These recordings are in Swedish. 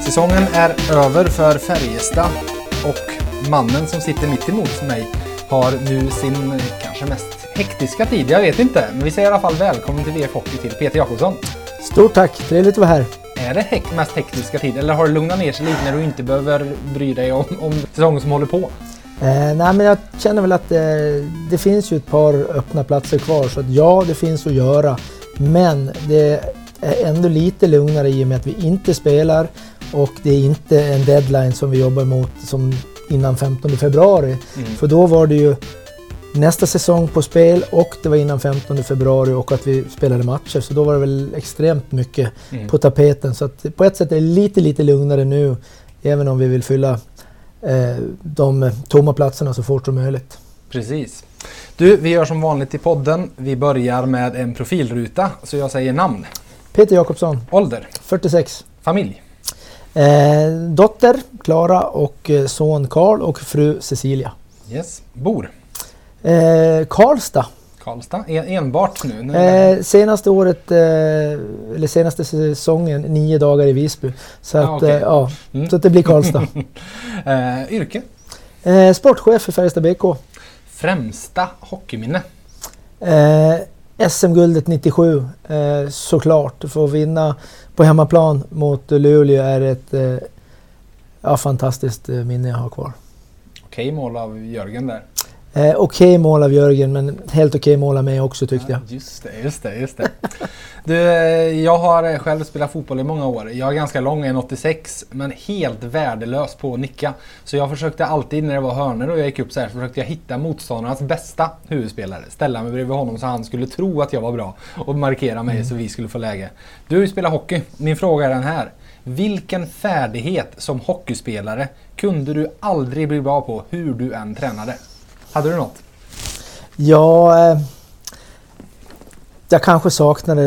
Säsongen är över för Färjestad och mannen som sitter mitt emot mig har nu sin kanske mest hektiska tid. Jag vet inte, men vi säger i alla fall välkommen till VF Hockey till Peter Jakobsson. Stort tack, trevligt att vara här. Är det mest hektiska tid eller har det lugnat ner sig lite när du inte behöver bry dig om säsongen som håller på? Nej, men jag känner väl att det finns ju ett par öppna platser kvar, så att ja, det finns att göra. Men det är ändå lite lugnare i och med att vi inte spelar och det är inte en deadline som vi jobbar mot som innan 15 februari. För då var det ju nästa säsong på spel och det var innan 15 februari och att vi spelade matcher. Så då var det väl extremt mycket på tapeten. Så att på ett sätt är det lite lugnare nu, även om vi vill fylla de tomma platserna så fort som möjligt. Precis. Du, vi gör som vanligt i podden. Vi börjar med en profilruta, så jag säger namn. Peter Jakobsson. Ålder. 46. Familj. Dotter Klara och son Karl och fru Cecilia. Yes. Bor. Karlstad. Karlstad. Enbart nu? Senaste året, eller senaste säsongen, 9 dagar i Visby. Så att, så att det blir Karlstad. Yrke? Sportchef för Färjestad BK. Främsta hockeyminne? SM-guldet 97, såklart. För att vinna på hemmaplan mot Luleå är ett fantastiskt minne jag har kvar. Okej mål av Jörgen där. Okej mål av Jörgen, men helt okej mål av mig också tyckte jag. Just det. Du, jag har själv spelat fotboll i många år. Jag är ganska lång, 1,86, men helt värdelös på att nicka. Så jag försökte alltid när det var hörnor och jag gick upp så här, försökte jag hitta motståndarnas bästa huvudspelare. Ställa mig bredvid honom så han skulle tro att jag var bra och markera mig så vi skulle få läge. Du spelar hockey. Min fråga är den här. Vilken färdighet som hockeyspelare kunde du aldrig bli bra på hur du än tränade? Hade du något? Ja, jag kanske saknade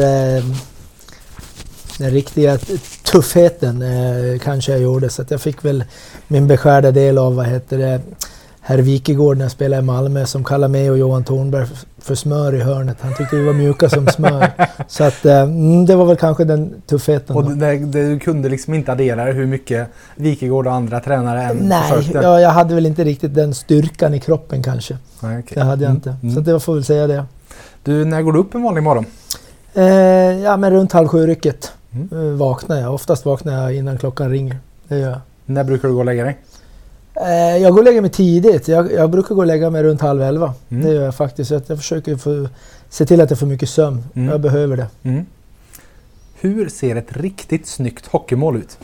den riktiga tuffheten kanske jag gjorde. Så att jag fick väl min beskärda del av herr Wikegård när jag spelade i Malmö, som kallade mig och Johan Thornberg för smör i hörnet. Han tyckte vi var mjuka som smör. Så att det var väl kanske den tuffheten. Och du kunde liksom inte addera hur mycket Wikegård och andra tränare än försökte? Nej, jag hade väl inte riktigt den styrkan i kroppen kanske. Nej, okay. Det hade jag inte. Så det får väl säga det. Du, när går du upp en vanlig morgon? Men runt 6:30 vaknar jag. Oftast vaknar jag innan klockan ringer. Det gör jag. När brukar du gå och lägga dig? Jag går och lägger mig tidigt. Jag brukar gå och lägga mig runt 10:30. Det gör jag faktiskt. Så att jag försöker se till att jag får mycket sömn. Jag behöver det. Hur ser ett riktigt snyggt hockeymål ut?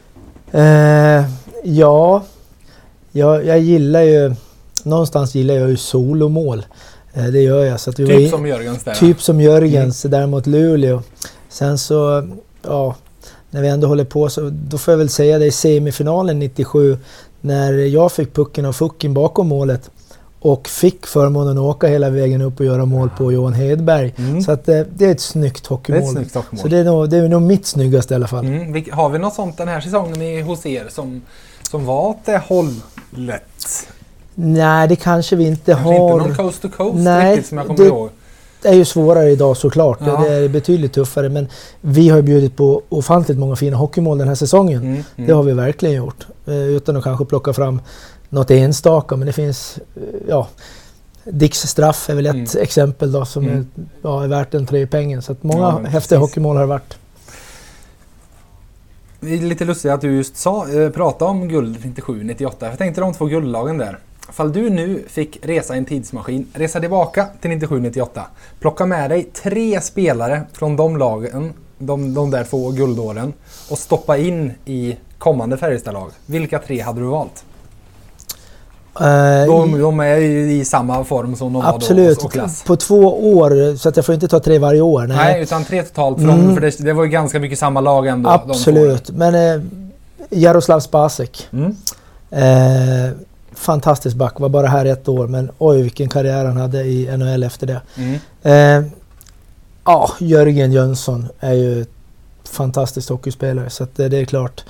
Jag gillar ju... Någonstans gillar jag ju solomål. Det gör jag. Så att typ som Jörgens där. Typ som Jörgens där mot Luleå. Sen så... när vi ändå håller på så... Då får jag väl säga det i semifinalen 97... När jag fick pucken och fucken bakom målet och fick förmånen att åka hela vägen upp och göra mål på Johan Hedberg. Så att det är ett snyggt hockeymål. Så det är nog mitt snyggaste i alla fall. Har vi något sånt den här säsongen hos er som var åt det hållet? Nej, det kanske vi inte har. Inte någon coast to coast riktigt som jag kommer ihåg. Det är ju svårare idag såklart. Ja. Det är betydligt tuffare. Men vi har bjudit på ofantligt många fina hockeymål den här säsongen. Det har vi verkligen gjort. Utan att kanske plocka fram något enstaka. Men det finns... Dicks straff är väl ett exempel då, som är värt en 3 pengar. Så att många häftiga hockeymål har varit. Det är lite lustigt att du just pratade om guld 97-98. Jag tänkte de 2 guldlagen där. Fall du nu fick resa en tidsmaskin, resa tillbaka till 97-98, plocka med dig 3 spelare från de lagen, de där 2 guldåren och stoppa in i kommande Färjestad-lag. Vilka 3 hade du valt? De är ju i samma form som de absolut, var då och klass. På 2 år, så att jag får inte ta 3 varje år. Nej, utan 3 totalt, för det var ju ganska mycket samma lag ändå. Absolut, men Jaroslav Spacek. Fantastisk back, var bara här 1 år, men oj vilken karriär han hade i NHL efter det. Jörgen Jönsson är ju fantastisk hockeyspelare, så att det är klart.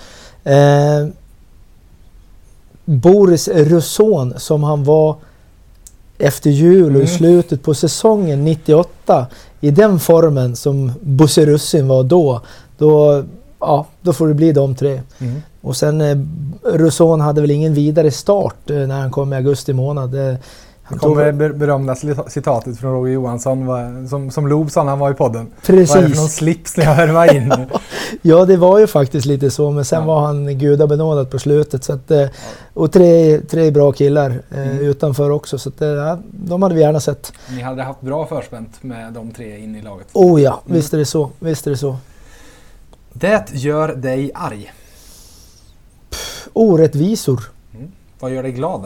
Boris Russon, som han var efter jul och i slutet på säsongen 98, i den formen som Bosse Russin var då får det bli de 3. Och sen Rousson hade väl ingen vidare start när han kom i augusti månad. Han kommer berömda citatet från Roger Johansson som Loob sa när han var i podden. Precis. Vad är det för någon slips när jag hörde in? Ja, det var ju faktiskt lite så, men sen var han gudabenådad på slutet. Så att, och tre bra killar utanför också, så att, de hade vi gärna sett. Ni hade haft bra förspänt med de 3 in i laget. Oh ja, visst är det så. Visst är det så. Det gör dig arg? Orättvisor. Vad gör dig glad då?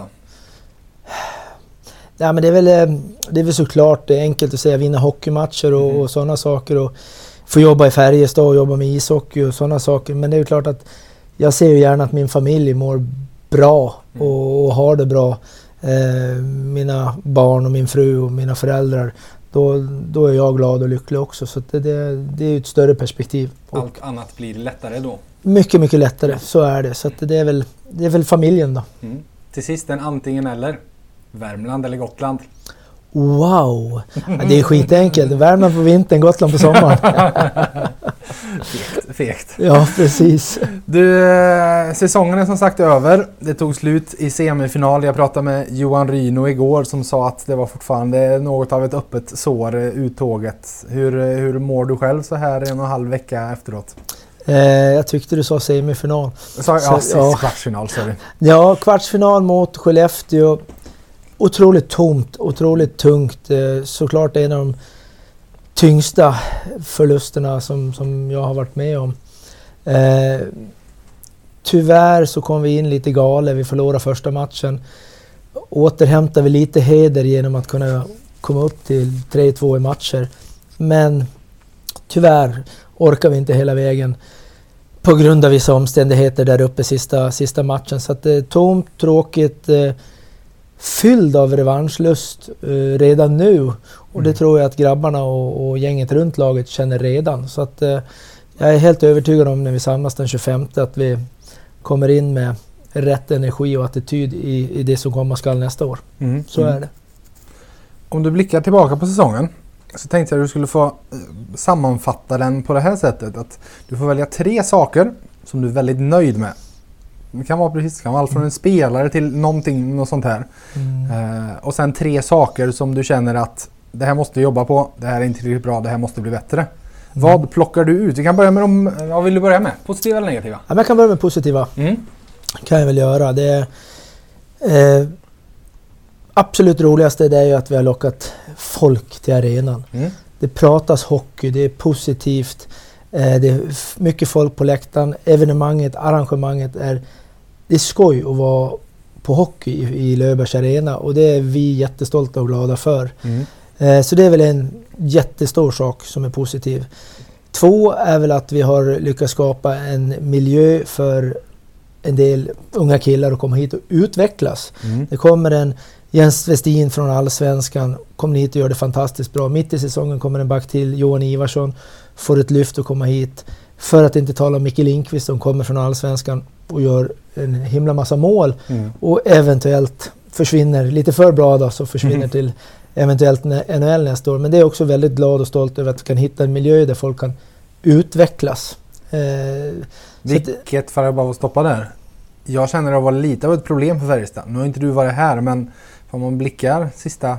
Ja, men det är väl såklart enkelt att säga vinna hockeymatcher och sådana saker, och få jobba i Färjestad och jobba med ishockey och sådana saker. Men det är ju klart att jag ser ju gärna att min familj mår bra och har det bra. Mina barn och min fru och mina föräldrar, då är jag glad och lycklig också. Så det är ett större perspektiv. Allt annat blir lättare då? Mycket, mycket lättare, så är det. Så det är väl familjen då. Till sist en antingen eller. Värmland eller Gotland? Wow! Ja, det är skitenkelt. Värmland på vintern, Gotland på sommaren. Fegt. Ja, precis. Du, säsongen är som sagt över. Det tog slut i semifinal. Jag pratade med Johan Ryno igår som sa att det var fortfarande något av ett öppet sår, uttåget. Hur mår du själv så här 1,5 vecka efteråt? Jag tyckte du sa semifinal. Kvartsfinal, sorry. Ja, kvartsfinal mot Skellefteå. Otroligt tomt, otroligt tungt. Såklart en av de tyngsta förlusterna som jag har varit med om. Tyvärr så kom vi in lite galet. Vi förlorade första matchen. Återhämtade vi lite heder genom att kunna komma upp till 3-2 i matcher. Men tyvärr orkar vi inte hela vägen på grund av vissa omständigheter där uppe sista matchen. Så att det är tomt, tråkigt, fylld av revanschlust redan nu. Och det tror jag att grabbarna och gänget runt laget känner redan. Så att jag är helt övertygad om när vi samlas den 25 att vi kommer in med rätt energi och attityd i det som komma skall nästa år. Så är det. Om du blickar tillbaka på säsongen så tänkte jag att du skulle få sammanfatta den på det här sättet. Att du får välja 3 saker som du är väldigt nöjd med. Det kan vara allt från en spelare till något sånt här. Och sen 3 saker som du känner att det här måste jag jobba på, det här är inte riktigt bra, det här måste bli bättre. Vad plockar du ut? Vi kan börja med vad vill du börja med? Positiva eller negativa? Ja, jag kan börja med positiva. Kan jag väl göra. Det absolut roligaste det är ju att vi har lockat folk till arenan. Det pratas hockey, det är positivt. Det är mycket folk på läktaren. Evenemanget, arrangemanget det är skoj att vara på hockey i Löfbergs arena, och det är vi jättestolta och glada för. Så det är väl en jättestor sak som är positiv. 2 är väl att vi har lyckats skapa en miljö för en del unga killar att komma hit och utvecklas. Det kommer en Jens Westin från Allsvenskan, kommer hit och gör det fantastiskt bra. Mitt i säsongen kommer en back till, Johan Ivarsson, får ett lyft att komma hit. För att inte tala om Micke Lindqvist som kommer från Allsvenskan och gör en himla massa mål. Och eventuellt försvinner, lite för bra då, så försvinner till eventuellt NHL nästa år. Men det är också väldigt glad och stolt över att vi kan hitta en miljö där folk kan utvecklas. Vilket, för att bara stoppa där. Jag känner att det var lite av ett problem för Färjestad. Nu har inte du varit här, men om man blickar sista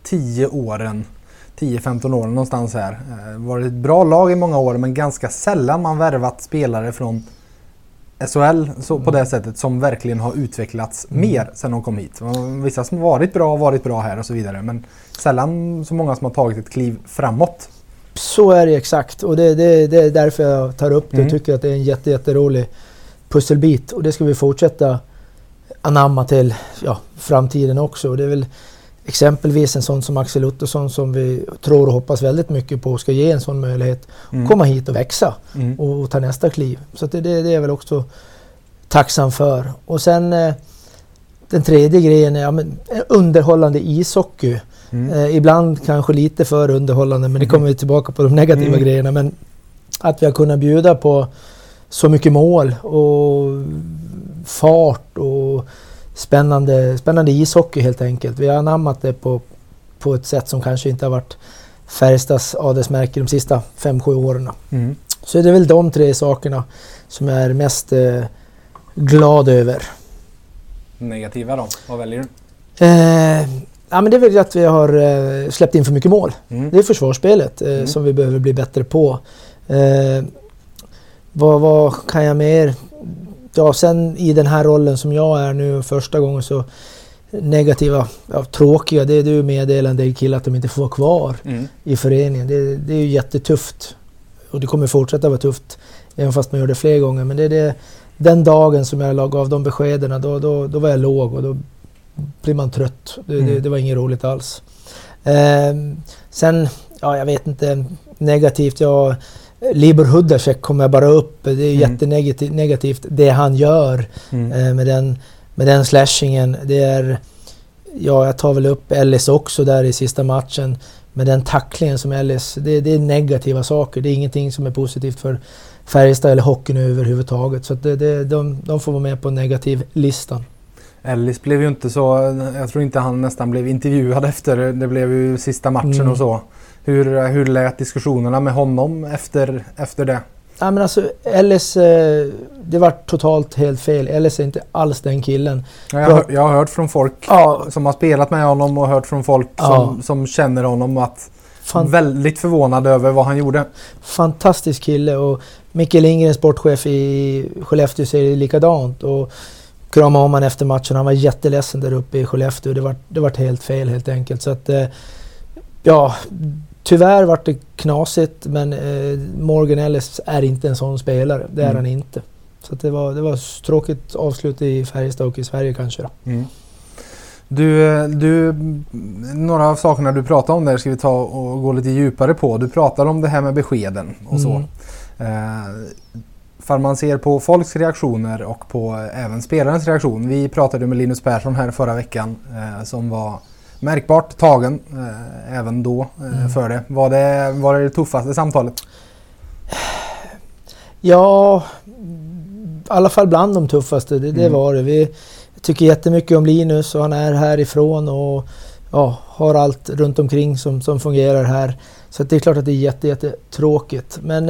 10-15 åren någonstans här. Varit ett bra lag i många år, men ganska sällan man värvat spelare från SHL så på det sättet som verkligen har utvecklats mer sedan de kom hit. Vissa som varit bra här och så vidare, men sällan så många som har tagit ett kliv framåt. Så är det exakt, och det är därför jag tar upp det och tycker att det är en jätterolig pusselbit, och det ska vi fortsätta anamma till framtiden också. Och det är väl exempelvis en sån som Axel Ottosson som vi tror och hoppas väldigt mycket på ska ge en sån möjlighet att komma hit och växa och ta nästa kliv. Så det är jag väl också tacksam för. Och sen den tredje grejen är underhållande ishockey. Ibland kanske lite för underhållande, men det kommer vi tillbaka på de negativa grejerna. Men att vi har kunnat bjuda på så mycket mål och fart och spännande ishockey helt enkelt. Vi har anammat det på ett sätt som kanske inte har varit Färjestads adelsmärke de sista 5-7 åren. Så det är väl de 3 sakerna som jag är mest glad över. Negativa då? Vad väljer du? Ja, men det är väl att vi har släppt in för mycket mål. Det är försvarsspelet som vi behöver bli bättre på. Vad kan jag mer? Ja, sen i den här rollen som jag är nu första gången så negativa, tråkiga, det är ju meddelande till killar att de inte får vara kvar i föreningen. Det är ju jättetufft. Och det kommer fortsätta vara tufft även fast man gör det fler gånger. Men det är den dagen som jag gav de beskeden, då var jag låg och då blir man trött. Det var inget roligt alls. Sen, jag vet inte, negativt. Libor Hudacek kommer bara upp. Det är jättenegativt det han gör med den slashingen. Det är, jag tar väl upp Ellis också där i sista matchen. Med den tacklingen som Ellis, det är negativa saker. Det är ingenting som är positivt för Färjestad eller hockeyn överhuvudtaget. Så att de får vara med på negativlistan. Ellis blev ju inte så, jag tror inte han nästan blev intervjuad efter, det blev ju sista matchen och så. Hur lät diskussionerna med honom efter det? Ja, men alltså Ellis, det var totalt helt fel. Ellis är inte alls den killen. Jag har hört från folk som har spelat med honom och hört från folk som känner honom att väldigt förvånad över vad han gjorde. Fantastisk kille, och Micke Lindgren, sportchef i Skellefteå, säger likadant och kramade om han efter matchen. Han var jätteledsen där uppe i Skellefteå. Det var helt fel helt enkelt. Så att tyvärr var det knasigt, men Morgan Ellis är inte en sån spelare. Det är han inte. Så att det var tråkigt avslut i Färjestad och i Sverige kanske då. Du, några av sakerna du pratade om där ska vi ta och gå lite djupare på. Du pratade om det här med beskeden och så. För man ser på folks reaktioner och på även spelarens reaktion. Vi pratade med Linus Persson här förra veckan som var märkbart tagen även då för det. Var det tuffaste samtalet? Ja, i alla fall bland de tuffaste. Det var det. Vi tycker jättemycket om Linus och han är härifrån och har allt runt omkring som fungerar här. Så det är klart att det är jättetråkigt. Men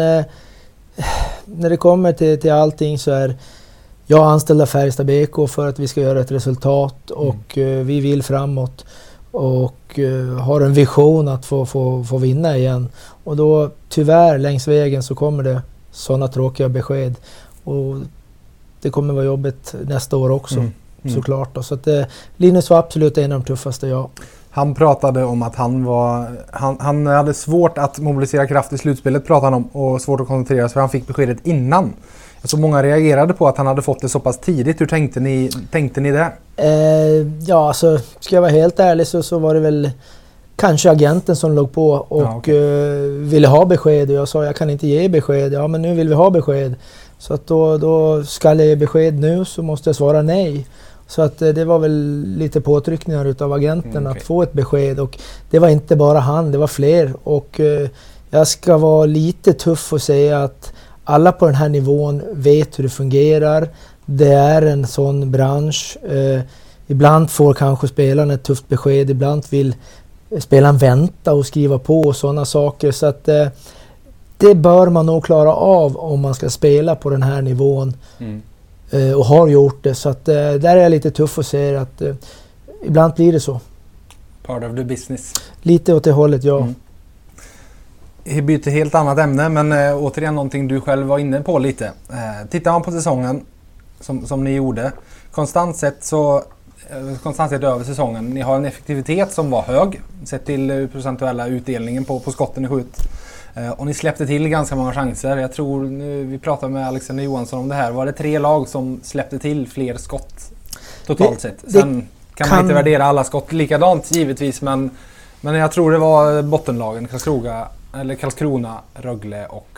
när det kommer till allting så är jag anställd av Färjestad BK för att vi ska göra ett resultat och vi vill framåt och har en vision att få vinna igen. Och då tyvärr längs vägen så kommer det sådana tråkiga besked och det kommer vara jobbigt nästa år också såklart. Då. Så att Linus var absolut en av de tuffaste, Han pratade om att han hade svårt att mobilisera kraft i slutspelet, pratade han om, och svårt att koncentrera sig för han fick beskedet innan. Så många reagerade på att han hade fått det så pass tidigt. Hur tänkte ni där? Alltså ska jag vara helt ärlig så var det väl kanske agenten som låg på och ville ha besked. Och jag sa jag kan inte ge besked. Ja, men nu vill vi ha besked. Så att då ska jag ge besked nu så måste jag svara nej. Så att det var väl lite påtryckningar utav agenten att få ett besked. Och det var inte bara han, det var fler. Och jag ska vara lite tuff och säga att alla på den här nivån vet hur det fungerar. Det är en sån bransch. Ibland får kanske spelaren ett tufft besked. Ibland vill spelaren vänta och skriva på och sådana saker. Så att det bör man nog klara av om man ska spela på den här nivån. Och har gjort det. Så att där är jag lite tuff och säger att ibland blir det så. Part of the business. Lite åt det hållet, ja. Vi byter helt annat ämne, men återigen någonting du själv var inne på lite. Tittar man på säsongen som ni gjorde, konstant sett över säsongen, ni har en effektivitet som var hög, sett till procentuella utdelningen på skotten i skjut. Och ni släppte till ganska många chanser. Jag tror, vi pratade med Alexander Johansson om det här, var det 3 lag som släppte till fler skott totalt sett? Sen kan man inte värdera alla skott likadant givetvis, men jag tror det var bottenlagen, Karlskrona, Rögle och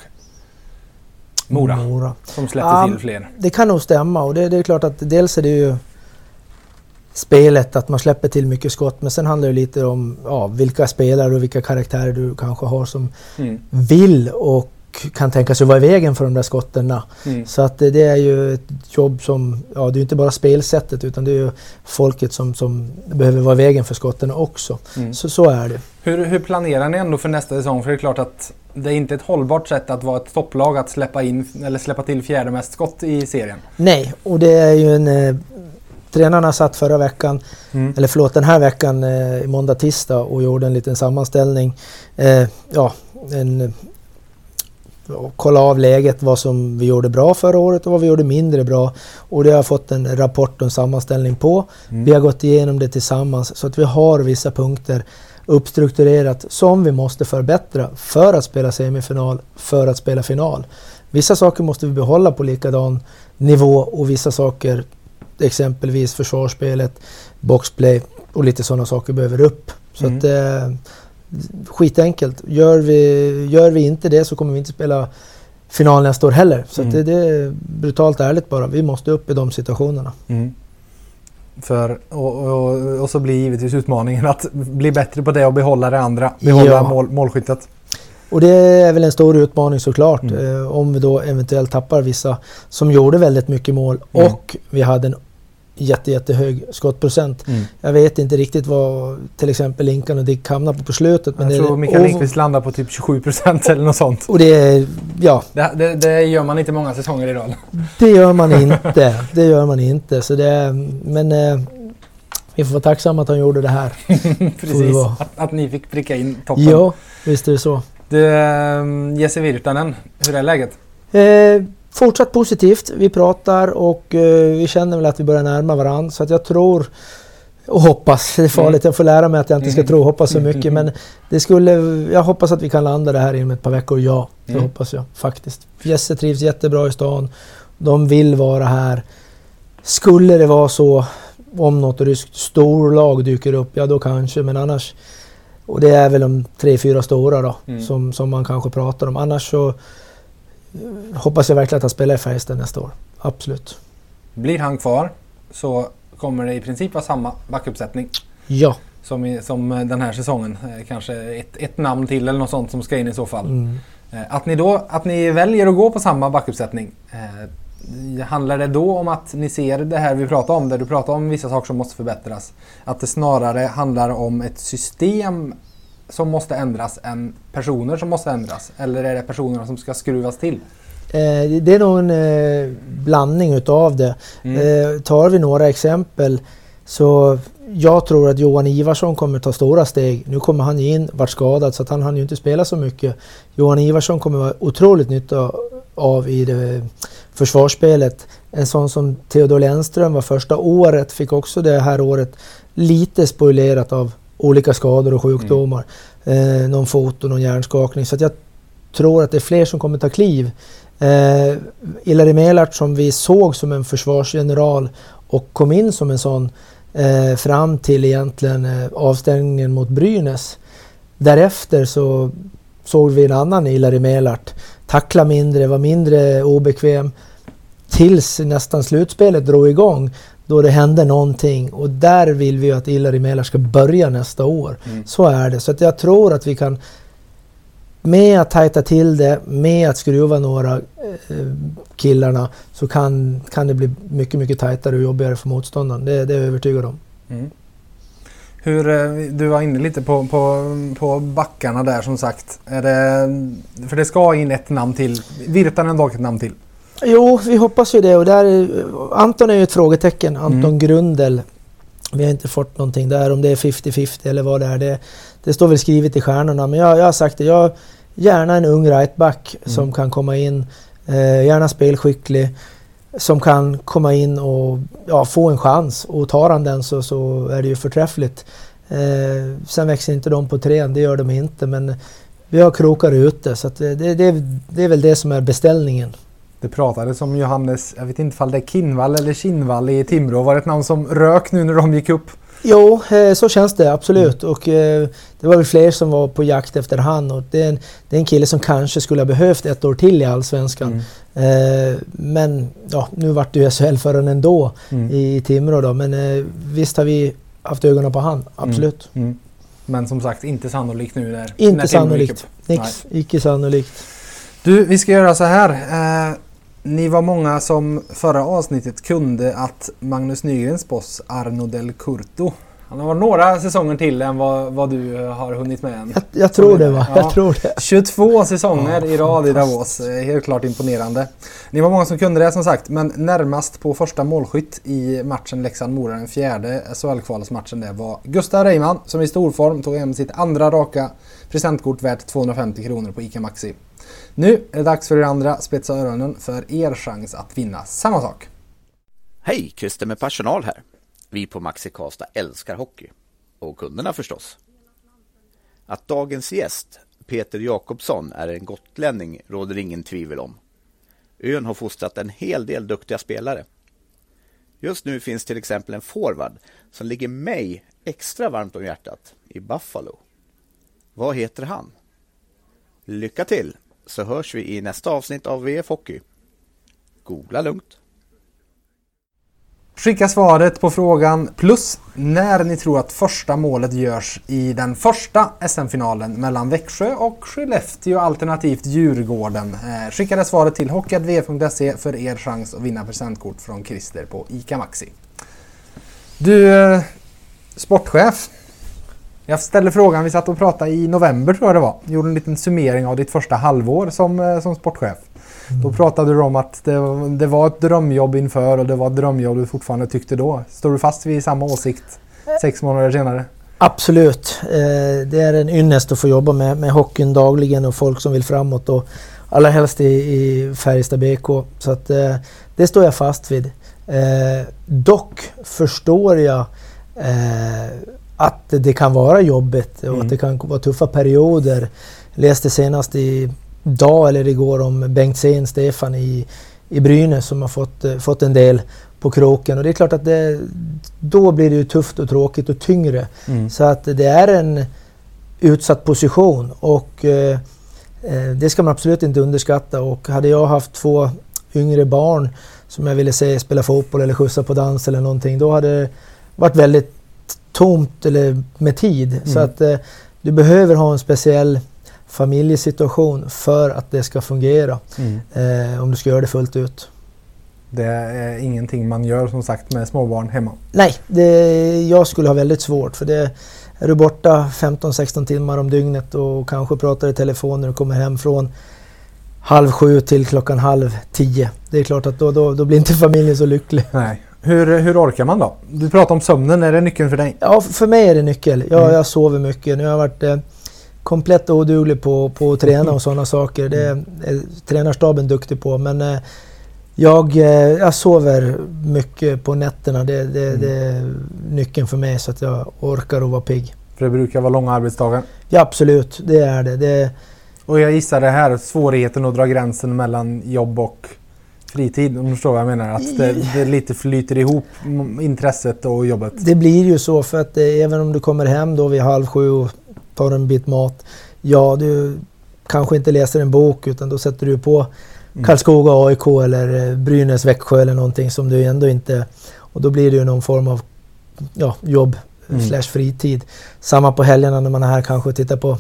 Mora. Som släppte till fler. Det kan nog stämma, och det är klart att dels är det ju spelet att man släpper till mycket skott, men sen handlar det lite om vilka spelare och vilka karaktärer du kanske har som vill och kan tänka sig vara i vägen för de där skotterna. Så att det är ju ett jobb som, det är inte bara spelsättet utan det är ju folket som behöver vara i vägen för skotterna också. Så är det. Hur planerar ni ändå för nästa säsong? För det är klart att det är inte ett hållbart sätt att vara ett topplag att släppa till fjärde mest skott i serien. Nej, och det är ju tränarna satt förra veckan, den här veckan i måndag tisdag och gjorde en liten sammanställning. Kolla av läget, vad som vi gjorde bra förra året och vad vi gjorde mindre bra. Och det har fått en rapport och en sammanställning på. Vi har gått igenom det tillsammans så att vi har vissa punkter uppstrukturerat som vi måste förbättra för att spela semifinal, för att spela final. Vissa saker måste vi behålla på likadan nivå och vissa saker, exempelvis försvarsspelet, boxplay och lite sådana saker behöver upp. Så att skitenkelt. Gör vi inte det så kommer vi inte spela final nästa år heller. Så att det är brutalt ärligt bara. Vi måste upp i de situationerna. Och så blir givetvis utmaningen att bli bättre på det och behålla det andra. Behålla målskyttet. Och det är väl en stor utmaning såklart. Om vi då eventuellt tappar vissa som gjorde väldigt mycket mål och vi hade en jättehög skottprocent. Jag vet inte riktigt vad till exempel Linkan och Dick hamnar på slutet. Men jag tror Mikael Lindqvist landar på typ 27% eller något sånt. Och det är, det gör man inte många säsonger i rad. Det gör man inte. Så men vi får vara tacksamma att han gjorde det här. Precis, att ni fick pricka in toppen. Ja, visst är det så. Jesse Virtanen, hur är läget? Fortsatt positivt. Vi pratar och vi känner väl att vi börjar närma varandra. Så att jag tror och hoppas, det är farligt, jag får lära mig att jag inte ska tro och hoppas så mycket. Men jag hoppas att vi kan landa det här inom ett par veckor, det hoppas jag faktiskt. Jesse trivs jättebra i stan. De vill vara här. Skulle det vara så, om något ryskt storlag dyker upp, då kanske, men annars, och det är väl de 3-4 stora då, som man kanske pratar om. Annars så hoppas jag verkligen att han spelar i Färjestad nästa år. Absolut. Blir han kvar så kommer det i princip vara samma backuppsättning. Ja. Som den här säsongen. Kanske ett namn till eller något sånt som ska in i så fall. Att ni väljer att gå på samma backuppsättning. Handlar det då om att ni ser det här vi pratar om, där du pratar om vissa saker som måste förbättras? Att det snarare handlar om ett system som måste ändras än personer som måste ändras? Eller är det personerna som ska skruvas till? Det är nog en blandning utav det. Tar vi några exempel så jag tror att Johan Ivarsson kommer ta stora steg. Nu kommer han in, vart skadad så att han ju inte spela så mycket. Johan Ivarsson kommer vara otroligt nytta av i det försvarsspelet. En sån som Theodor Lennström var första året, fick också det här året lite spoilerat av olika skador och sjukdomar. Någon fot och någon hjärnskakning. Så att jag tror att det är fler som kommer ta kliv. Ilari Melart som vi såg som en försvarsgeneral och kom in som en sån fram till egentligen avstängningen mot Brynäs. Därefter så såg vi en annan Ilari Melart tackla mindre, var mindre obekväm tills nästan slutspelet drog igång. Då det hände någonting och där vill vi att Ilari Melart ska börja nästa år. Så är det. Så att jag tror att vi kan med att tajta till det, med att skruva några killarna så kan det bli mycket tajtare och jobbigare för motståndaren. Det är jag övertygad om. Du var inne lite på backarna där som sagt. För det ska in ett namn till. Virtanen dock ett namn till. Jo, vi hoppas ju det. Och Anton är ju ett frågetecken. Anton Grundel. Vi har inte fått någonting där. Om det är 50-50 eller vad det är. Det står väl skrivet i stjärnorna. Men jag har sagt det. Jag gärna en ung rightback som kan komma in. Gärna spelskicklig. Som kan komma in och få en chans. Och tar han den så är det ju förträffligt. Sen växer inte de på trän. Det gör de inte. Men vi har krokar ute. Så att det är väl det som är beställningen. Det pratades om Johannes, jag vet inte om det är Kinnvall eller Kinnvall i Timrå. Var det ett namn som rök nu när de gick upp? Jo, så känns det absolut. Och det var väl fler som var på jakt efter han. Och det är en kille som kanske skulle ha behövt ett år till i Allsvenskan. Men nu vart det ju SHL förrän ändå i Timrå då. Men visst har vi haft ögonen på han, absolut. Men som sagt, inte sannolikt nu där. Inte sannolikt. Icke sannolikt. Du, vi ska göra så här. Ni var många som förra avsnittet kunde att Magnus Nygrens boss Arno Del Curto Han har några säsonger till än vad du har hunnit med än. Jag tror det, va? Ja. Jag tror det. 22 säsonger i rad i Davos. Helt klart imponerande. Ni var många som kunde det som sagt, men närmast på första målskytt i matchen Leksand-Mora, den fjärde SHL-kvalsmatchen, det var Gustav Reimann som i stor form tog hem sitt andra raka presentkort värt 250 kronor på ICA Maxi. Nu är det dags för er andra spetsa öronen för er chans att vinna samma sak. Hej, Christer med personal här. Vi på Maxi Karlstad älskar hockey. Och kunderna förstås. Att dagens gäst, Peter Jakobsson, är en gotlänning råder ingen tvivel om. Ön har fostrat en hel del duktiga spelare. Just nu finns till exempel en forward som ligger mig extra varmt om hjärtat i Buffalo. Vad heter han? Lycka till, så hörs vi i nästa avsnitt av VF Hockey. Googla lugnt. Skicka svaret på frågan plus när ni tror att första målet görs i den första SM-finalen mellan Växjö och Skellefteå alternativt Djurgården. Skicka det svaret till hockey@vf.se för er chans att vinna presentkort från Christer på ICA Maxi. Du, sportchef. Jag ställde frågan, vi satt och pratade i november tror jag det var. Gjorde en liten summering av ditt första halvår som sportchef. Då pratade du om att det var ett drömjobb inför och det var ett drömjobb du fortfarande tyckte då. Står du fast vid samma åsikt 6 månader senare? Absolut. Det är en ynnest att få jobba med hockeyn dagligen och folk som vill framåt och allra helst i Färjestad BK. Så att det står jag fast vid. Dock förstår jag att det kan vara jobbigt och att det kan vara tuffa perioder. Jag läste senast idag eller igår om Bengt Stefan i Brynäs som har fått en del på kroken. Och det är klart att då blir det ju tufft och tråkigt och tyngre. Så att det är en utsatt position och det ska man absolut inte underskatta. Och hade jag haft 2 yngre barn som jag ville se spela fotboll eller skjutsa på dans eller någonting, då hade det varit väldigt tomt eller med tid. Så att du behöver ha en speciell familjesituation för att det ska fungera om du ska göra det fullt ut. Det är ingenting man gör som sagt med småbarn hemma. Nej, jag skulle ha väldigt svårt för det är du borta 15-16 timmar om dygnet och kanske pratar i telefon när du kommer hem från 7:30 till 9:30. Det är klart att då blir inte familjen så lycklig. Nej. Hur orkar man då? Du pratar om sömnen, är det nyckeln för dig? Ja, för mig är det nyckel. Jag sover mycket. Nu har jag varit komplett oduglig på att träna och sådana saker. Det är tränarstaben duktig på. Men jag sover mycket på nätterna. Det är nyckeln för mig så att jag orkar att vara pigg. För det brukar vara långa arbetsdagar? Ja, absolut. Det är det. Och jag gissar det här, svårigheten att dra gränsen mellan jobb och fritid, om du förstår vad jag menar. Att det lite flyter ihop intresset och jobbet. Det blir ju så för att även om du kommer hem då vid 6:30 och tar en bit mat. Ja, du kanske inte läser en bok utan då sätter du på Karlskoga AIK eller Brynäs Växjö eller någonting som du ändå inte... Och då blir det ju någon form av jobb / fritid. Samma på helgerna när man är här kanske tittar på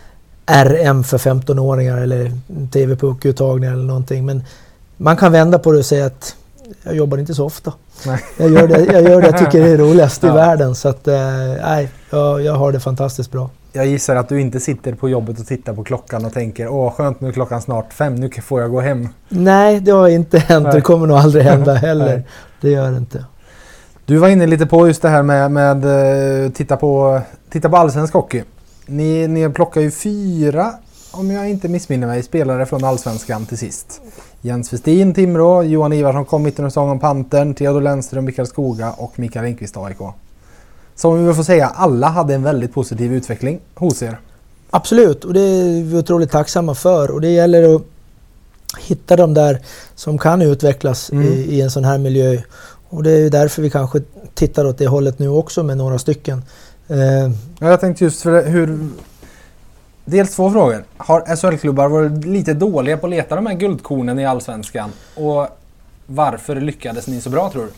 RM för 15-åringar eller TV-puckuttagningar eller någonting. Men man kan vända på det och säga att jag jobbar inte så ofta. Nej. Jag gör det jag tycker det är roligast i världen. Så att jag har det fantastiskt bra. Jag gissar att du inte sitter på jobbet och tittar på klockan och tänker skönt, nu är klockan snart 5, nu får jag gå hem. Nej, det har inte hänt. Nej. Det kommer nog aldrig hända heller. Nej. Det gör det inte. Du var inne lite på just det här med titta på allsvensk hockey. Ni plockar ju 4, om jag inte missminner mig, spelare från allsvenskan till sist. Jens Westin, Timrå, Johan Ivarsson kom mitten av säsongen, Pantern, Theodor Lennström, Mikael Skoga och Mikael Enqvist, AIK. Som vi får säga, alla hade en väldigt positiv utveckling hos er. Absolut, och det är vi otroligt tacksamma för. Och det gäller att hitta de där som kan utvecklas i en sån här miljö. Och det är ju därför vi kanske tittar åt det hållet nu också med några stycken. Jag tänkte just för hur... Dels 2 frågor. Har SHL-klubbar varit lite dåliga på att leta de här guldkornen i allsvenskan? Och varför lyckades ni så bra, tror du?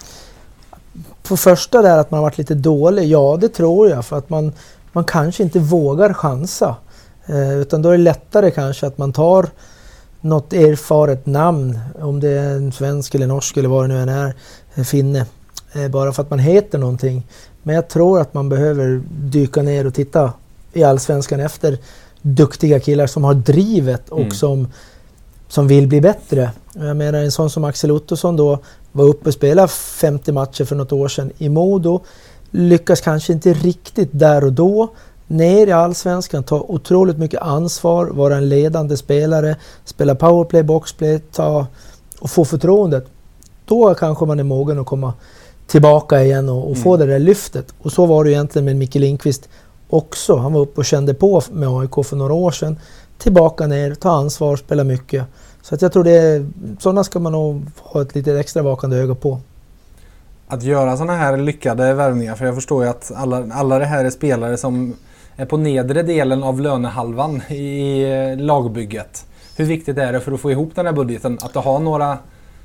På första där att man har varit lite dålig, ja det tror jag. För att man kanske inte vågar chansa. Utan då är det lättare kanske att man tar något erfaret namn. Om det är en svensk eller norsk eller vad det nu än är, finne. bara för att man heter någonting. Men jag tror att man behöver dyka ner och titta i Allsvenskan efter duktiga killar som har drivet och som vill bli bättre. Jag menar en sån som Axel Ottosson då var uppe och spelade 50 matcher för något år sedan i Modo. Lyckas kanske inte riktigt där och då. Ner i Allsvenskan, ta otroligt mycket ansvar, vara en ledande spelare, spela powerplay, boxplay, och få förtroendet. Då kanske man är mogen att komma tillbaka igen och få det där lyftet. Och så var det egentligen med Micke Lindqvist också. Han var uppe och kände på med AIK för några år sedan. Tillbaka ner, ta ansvar, spela mycket. Så att jag tror sådana ska man nog ha ett lite extra vakande öga på. Att göra sådana här lyckade värvningar, för jag förstår ju att alla det här är spelare som är på nedre delen av lönehalvan i lagbygget. Hur viktigt är det för att få ihop den här budgeten att ha några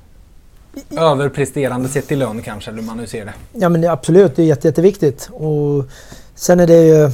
överpresterande sett till lön kanske, eller hur man nu ser det? Ja, men absolut, det är jätteviktigt. Och sen är det ju,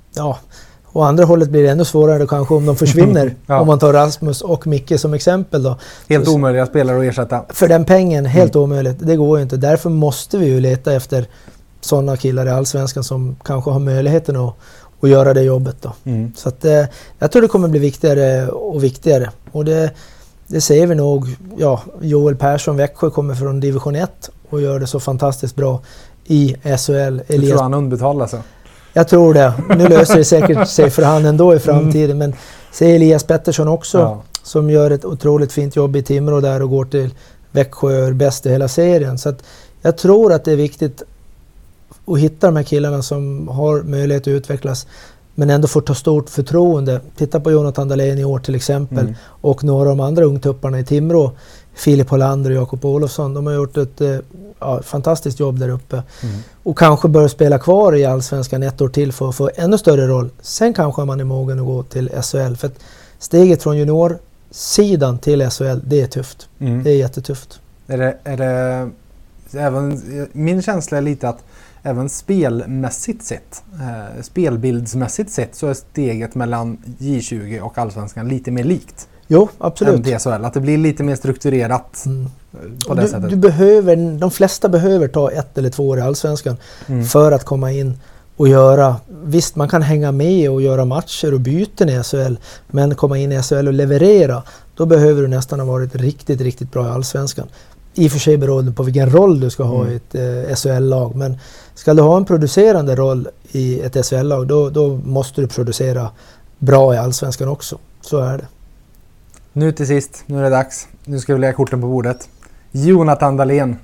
och andra hållet blir det ännu svårare kanske om de försvinner. Om man tar Rasmus och Micke som exempel då. Helt omöjliga spelare att ersätta. För den pengen, helt omöjligt. Det går ju inte. Därför måste vi ju leta efter sådana killar i Allsvenskan som kanske har möjligheten att göra det jobbet då. Så att jag tror det kommer bli viktigare och viktigare. Och det ser vi nog. Joel Persson, Växjö, kommer från division 1 och gör det så fantastiskt bra i SHL. Jag tror han underbetalar alltså. Jag tror det. Nu löser det säkert sig för han ändå i framtiden. Men se Elias Pettersson också som gör ett otroligt fint jobb i Timrå där och går till Växjö bäst i hela serien. Så att jag tror att det är viktigt att hitta de här killarna som har möjlighet att utvecklas men ändå får ta stort förtroende. Titta på Jonathan Dahlén i år till exempel och några av de andra ungtupparna i Timrå. Filip Hollander och Jakob Olofsson. De har gjort ett fantastiskt jobb där uppe. Och kanske börja spela kvar i Allsvenskan ett år till för att få ännu större roll. Sen kanske man är mogen att gå till SHL. För att steget från juniorsidan till SHL, det är tufft. Det är jättetufft. Är det även, min känsla är lite att även spelmässigt sett, spelbildsmässigt sett, så är steget mellan J20 och Allsvenskan lite mer likt. Jo, absolut. Än SHL, att det blir lite mer strukturerat på det sättet. De flesta behöver ta 1 eller 2 år i Allsvenskan för att komma in och göra. Visst, man kan hänga med och göra matcher och byten i SHL, men komma in i SHL och leverera, då behöver du nästan ha varit riktigt, riktigt bra i Allsvenskan. I och för sig beroende på vilken roll du ska ha i ett SHL-lag, men ska du ha en producerande roll i ett SHL-lag, då måste du producera bra i Allsvenskan också. Så är det. Nu till sist, nu är det dags. Nu ska vi lägga korten på bordet. Jonathan Dahlén.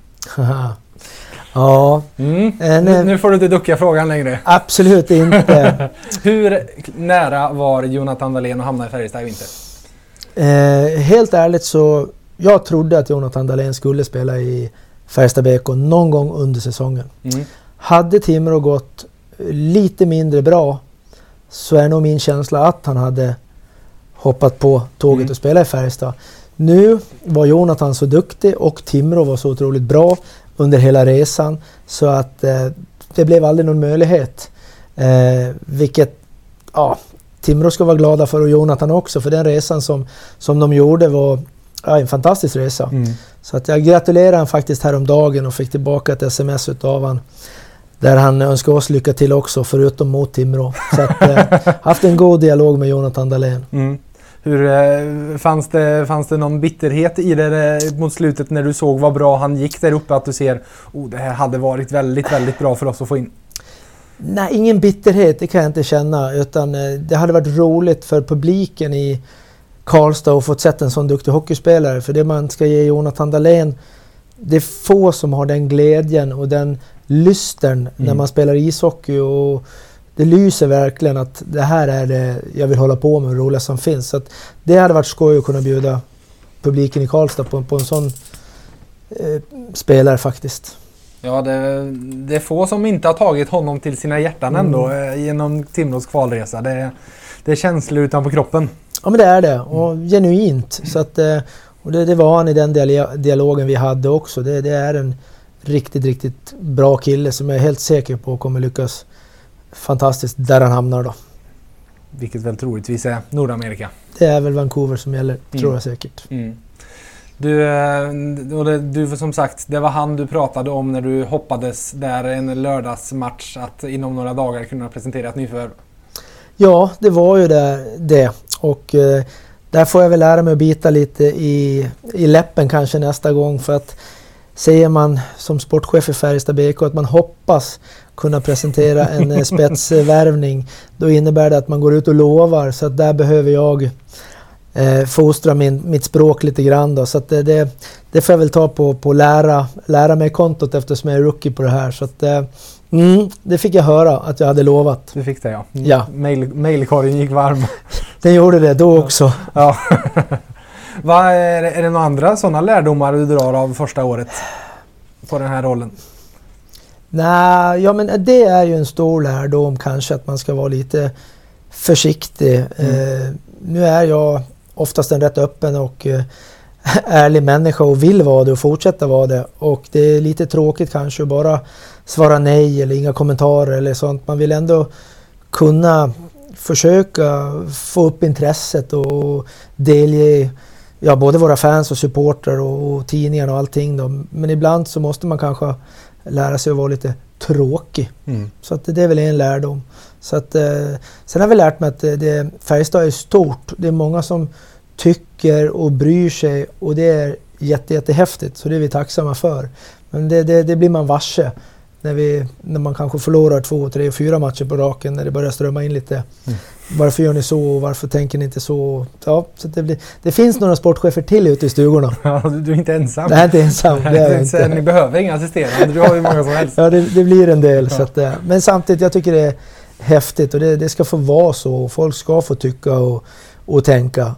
Ja. Nu får du inte ducka frågan längre. Absolut inte. Hur nära var Jonathan Dahlén att hamna i Färjestad i vinter? Helt ärligt så jag trodde att Jonathan Dahlén skulle spela i Färjestad BK någon gång under säsongen. Hade Timrå gått lite mindre bra så är nog min känsla att han hade hoppat på tåget och spela i Färjestad. Nu var Jonathan så duktig och Timrå var så otroligt bra under hela resan så att det blev aldrig någon möjlighet. Vilket Timrå ska vara glada för och Jonathan också, för den resan som de gjorde var en fantastisk resa. Så att jag gratulerar han faktiskt häromdagen och fick tillbaka ett sms utav han där han önskar oss lycka till också, förutom mot Timrå. Så att haft en god dialog med Jonathan Dahlén. Hur fanns det någon bitterhet i det mot slutet när du såg vad bra han gick där uppe, att du ser det här hade varit väldigt, väldigt bra för oss att få in? Nej, ingen bitterhet, det kan jag inte känna, utan det hade varit roligt för publiken i Karlstad och fått sett en sån duktig hockeyspelare. För det man ska ge Jonathan Dahlén, det är få som har den glädjen och den lysten när man spelar ishockey, och det lyser verkligen att det här är det jag vill hålla på med och roligt som finns. Så att det hade varit skoj att kunna bjuda publiken i Karlstad på en sån spelare faktiskt. Ja, det är få som inte har tagit honom till sina hjärtan ändå genom Timrås kvalresa. Det är känslor utanpå kroppen. Ja, men det är det. Och genuint. Så att, och det var han i den dialogen vi hade också. Det är en riktigt, riktigt bra kille som jag är helt säker på kommer lyckas fantastiskt där han hamnar då. Vilket väl troligtvis är Nordamerika. Det är väl Vancouver som gäller, tror jag säkert. Du som sagt, det var han du pratade om när du hoppades där en lördagsmatch att inom några dagar kunna presentera ett nyförvärv. Ja, det var ju det. Och där får jag väl lära mig att bita lite i läppen kanske nästa gång, för att säger man som sportchef i Färjestad BK att man hoppas kunna presentera en spetsvärvning, då innebär det att man går ut och lovar, så att där behöver jag fostra mitt språk lite grann då. Så att det får jag väl ta på lära mig kontot eftersom jag är rookie på det här, så att det fick jag höra att jag hade lovat. Du fick det, ja. Ja. Mailkorgen gick varm. Den gjorde det då också. Ja. Är det några andra sådana lärdomar du drar av första året på den här rollen? Nej, ja, men det är ju en stor lärdom kanske, att man ska vara lite försiktig. Nu är jag oftast en rätt öppen och ärlig människa och vill vara det och fortsätta vara det. Och det är lite tråkigt kanske att bara svara nej eller inga kommentarer eller sånt. Man vill ändå kunna försöka få upp intresset och delge både våra fans och supportrar och tidningar och allting då. Men ibland så måste man kanske lära sig att vara lite tråkig. Så att det är väl en lärdom. Så att, sen har vi lärt mig att Färjestad är stort. Det är många som tycker och bryr sig, och det är jättehäftigt, så det är vi tacksamma för. Men det blir man varse när man kanske förlorar 2, 3, 4 matcher på raken, när det börjar strömma in lite. Varför gör ni så och varför tänker ni inte så? Ja, så det finns några sportchefer till ute i stugorna. Ja, du är inte ensam. Nej, inte ensam. Det är inte. Ni behöver inga assisterande, du har ju många som helst. Ja, det blir en del. Ja. Så att, men samtidigt, jag tycker det är häftigt, och det ska få vara så. Folk ska få tycka och tänka.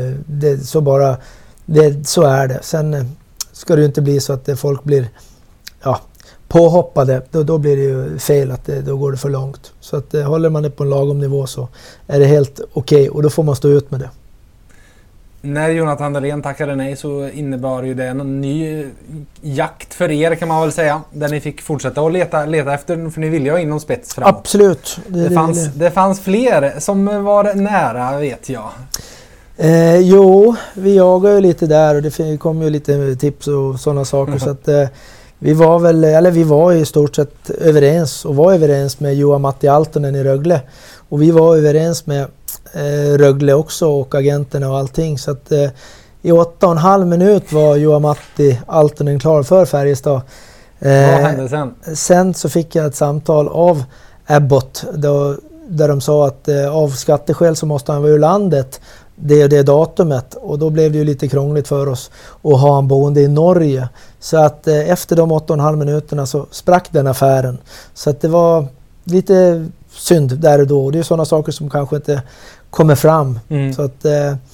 Så är det. Sen ska det ju inte bli så att folk blir påhoppade. Då blir det ju fel, att då går det för långt. Så att håller man det på en lagom nivå så är det helt okej, och då får man stå ut med det. När Jonathan Dahlén tackade nej så innebar ju det en ny jakt för er, kan man väl säga. Där ni fick fortsätta att leta efter, för ni ville ju ha in någon spets framåt. Absolut. Det fanns fler som var nära, vet jag. Jo, vi jagar ju lite där, och det kom ju lite tips och sådana saker. Så att vi var i stort sett överens med Johan Matti Altonen i Rögle. Och vi var överens med Rögle också, och agenterna och allting. Så att i 8,5 minut var Johan Matti Altonen klar för Färjestad. Vad hände sen? Sen så fick jag ett samtal av Abbott där de sa att av skatteskäl så måste han vara ur landet det datumet, och då blev det ju lite krångligt för oss att ha han boende i Norge. Så att efter de 8,5 minuterna så sprack den affären. Så att det var lite synd där och då. Det är sådana saker som kanske inte kommer fram. Så att,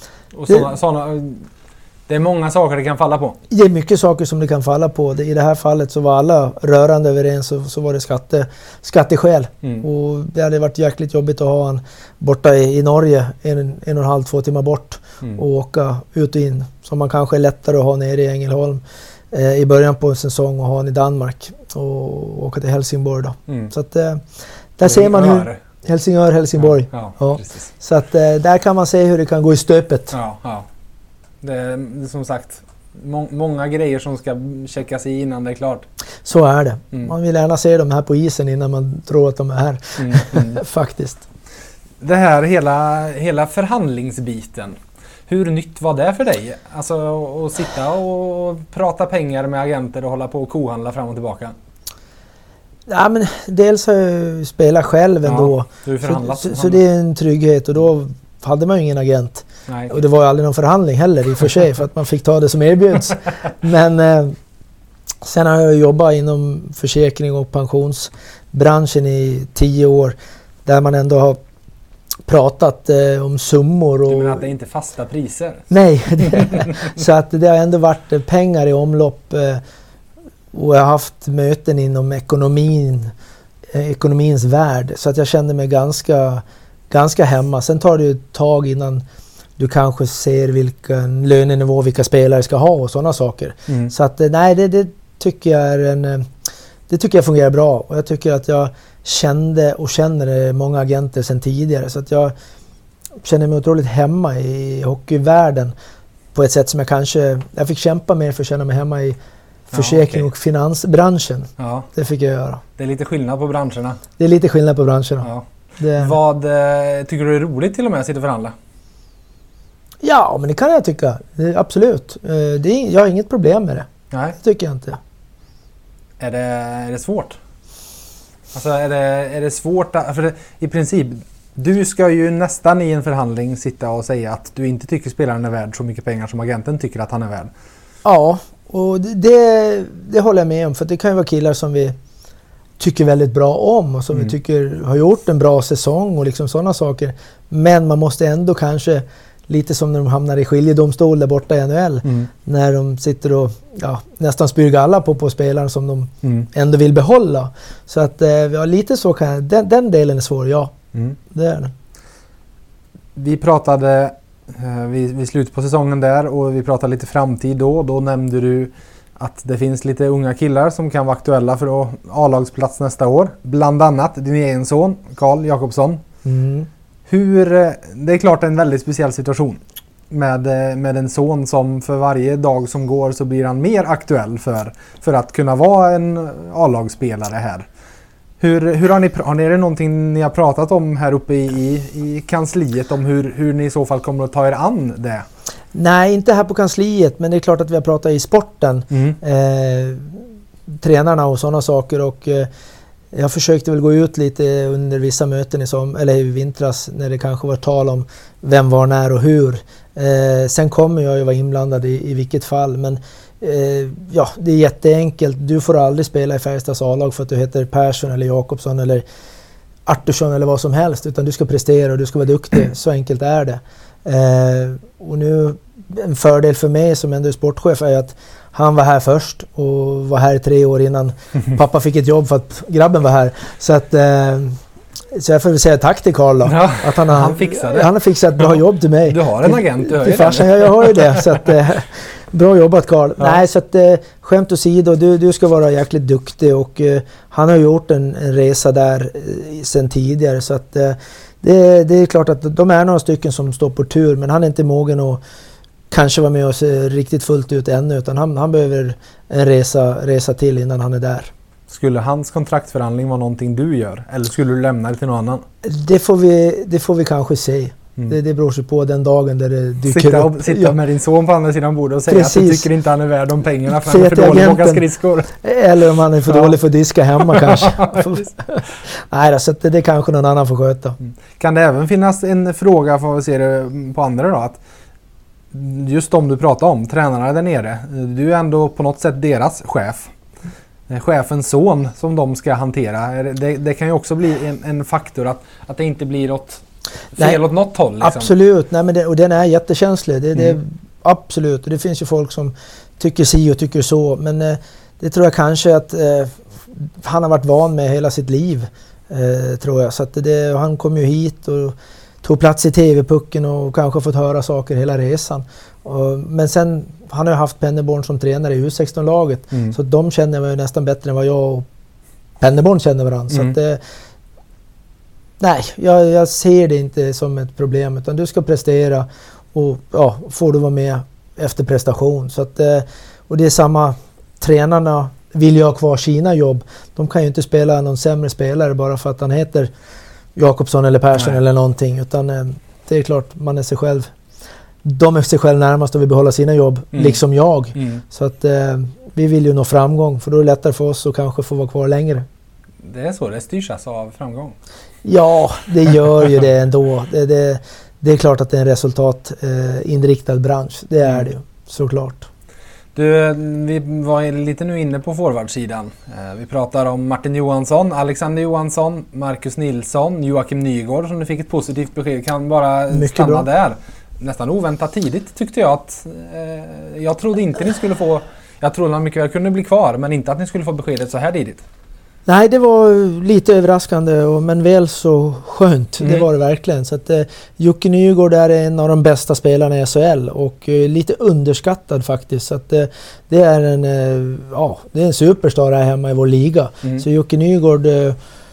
det är många saker det kan falla på. Det är mycket saker som det kan falla på. I det här fallet så var alla rörande överens, och så var det skatteskäl. Och det hade varit jäkligt jobbigt att ha han borta i Norge 1,5-2 timmar bort och åka ut och in. Som man kanske är lättare att ha nere i Ängelholm i början på en säsong, och ha han i Danmark och åka till Helsingborg då. Så att där ser man hur Helsingborg. Ja. Så att där kan man se hur det kan gå i stöpet. Ja. Det är som sagt många grejer som ska checkas i innan det är klart. Så är det. Man vill gärna se dem här på isen innan man tror att de är här. Faktiskt. Det här hela förhandlingsbiten. Hur nytt var det för dig? Alltså att sitta och prata pengar med agenter och hålla på och kohandla fram och tillbaka. Ja, men dels har jag spelat själv ändå. Så det är en trygghet, och då hade man ju ingen agent. Nej. Och det var ju aldrig någon förhandling heller i och för sig, för att man fick ta det som erbjuds. Men sen har jag jobbat inom försäkring och pensionsbranschen i 10 år, där man ändå har pratat om summor. Du menar att det är inte fasta priser? Nej, så att det har ändå varit pengar i omlopp, och jag har haft möten inom ekonomins värld, så att jag kände mig ganska hemma. Sen tar det ju ett tag innan du kanske ser vilken lönenivå vilka spelare ska ha och sådana saker. Så att nej, det tycker jag det tycker jag fungerar bra, och jag tycker att jag kände och känner många agenter sedan tidigare, så att jag känner mig otroligt hemma i hockeyvärlden. på ett sätt som jag fick kämpa med för att känna mig hemma i försäkring och finansbranschen. Ja. Det fick jag göra. Det är lite skillnad på branscherna. Det är lite skillnad på branscherna. Ja. Vad tycker du är roligt till och med att sitta och förhandla? Ja, men det kan jag tycka. Absolut. Jag har inget problem med det. Nej. Det tycker jag inte. Är det svårt? Alltså är det svårt? För i princip, du ska ju nästan i en förhandling sitta och säga att du inte tycker spelaren är värd så mycket pengar som agenten tycker att han är värd. Ja, och det håller jag med om. För det kan ju vara killar som vi tycker väldigt bra om och som vi tycker har gjort en bra säsong och liksom sådana saker. Men man måste ändå kanske, lite som när de hamnar i skiljedomstol där borta i NHL, när de sitter och nästan spyr alla på spelaren som de ändå vill behålla. Så att lite så kan den delen är svår, det är det. Vi pratade vid slutet på säsongen där och vi pratade lite framtid då nämnde du att det finns lite unga killar som kan vara aktuella för A-lagsplats nästa år. Bland annat din egen son, Carl Jakobsson. Det är klart en väldigt speciell situation med en son som för varje dag som går så blir han mer aktuell för att kunna vara en A-lagsspelare här. Hur har ni det någonting ni har pratat om här uppe i kansliet om hur ni i så fall kommer att ta er an det? Nej, inte här på kansliet, men det är klart att vi har pratat i sporten. Tränarna och sådana saker, och jag försökte väl gå ut lite under vissa möten i vintras när det kanske var tal om vem var när och hur. Sen kommer jag ju vara inblandad i vilket fall, men det är jätteenkelt. Du får aldrig spela i Färjestads A-lag för att du heter Persson eller Jakobsson eller Artursson eller vad som helst, utan du ska prestera och du ska vara duktig. Så enkelt är det. Och nu, en fördel för mig som ändå är sportchef är att han var här först och var här 3 år innan pappa fick ett jobb för att grabben var här. Så att så jag får väl säga tack till Carl då. Ja, att han har fixat ett bra jobb till mig. Du har en agent, du har ju det. Jag har ju det. Så att, bra jobbat Carl. Ja. Nej, så att skämt åsido, du ska vara jäkligt duktig, och han har gjort en resa där sen tidigare, så att det är klart att de är några stycken som står på tur, men han är inte mogen att kanske vara med oss riktigt fullt ut ännu, utan han behöver en resa till innan han är där. Skulle hans kontraktförhandling vara någonting du gör, eller skulle du lämna det till någon annan? Det får vi kanske se. Det beror sig på den dagen där det dyker upp. Sitta med din son på andra sidan bordet och säga att du tycker inte han är värd de pengarna för han är för dålig på att åka skridskor. Eller om han är för dålig för att diska hemma kanske. Nej, så det kanske någon annan får sköta. Kan det även finnas en fråga, för att se det på andra då, att just om du pratar om tränarna där nere, du är ändå på något sätt deras chef. Chefens son som de ska hantera. Det kan ju också bli en faktor att det inte blir fel åt något håll. Liksom. Absolut, och den är jättekänslig. Det absolut, och det finns ju folk som tycker si och tycker så, men det tror jag kanske att han har varit van med hela sitt liv, tror jag. Så att han kom ju hit och tog plats i TV-pucken och kanske fått höra saker hela resan. Men sen, han har ju haft Pennerborn som tränare i U16-laget, så de känner mig nästan bättre än vad jag och Pennerborn känner varandra. Så att, nej, jag ser det inte som ett problem, utan du ska prestera och får du vara med efter prestation. Så att, och det är samma, tränarna vill ju ha kvar sina jobb. De kan ju inte spela någon sämre spelare bara för att han heter Jakobsson eller Persson eller någonting, utan det är klart, man är sig själv. De är sig själv närmast och vill behålla sina jobb, liksom jag. Så att vi vill ju nå framgång, för då är det lättare för oss att kanske få vara kvar längre. Det är så, det styrs alltså av framgång? Ja, det gör ju det ändå. Det är klart att det är en resultatinriktad bransch. Det är det ju, såklart. Du, vi var lite nu inne på forwardsidan. Vi pratar om Martin Johansson, Alexander Johansson, Marcus Nilsson, Joakim Nygård som du fick ett positivt besked. Kan bara mycket stanna bra där. Nästan oväntat tidigt tyckte jag att jag trodde inte ni skulle få, jag trodde att mycket väl kunde bli kvar, men inte att ni skulle få beskedet så här tidigt. Nej, det var lite överraskande, men väl så skönt. Det var det verkligen. Så att Jocke Nygård är en av de bästa spelarna i SHL och lite underskattad faktiskt. Så att det är en superstar här hemma i vår liga. Så Jocke Nygård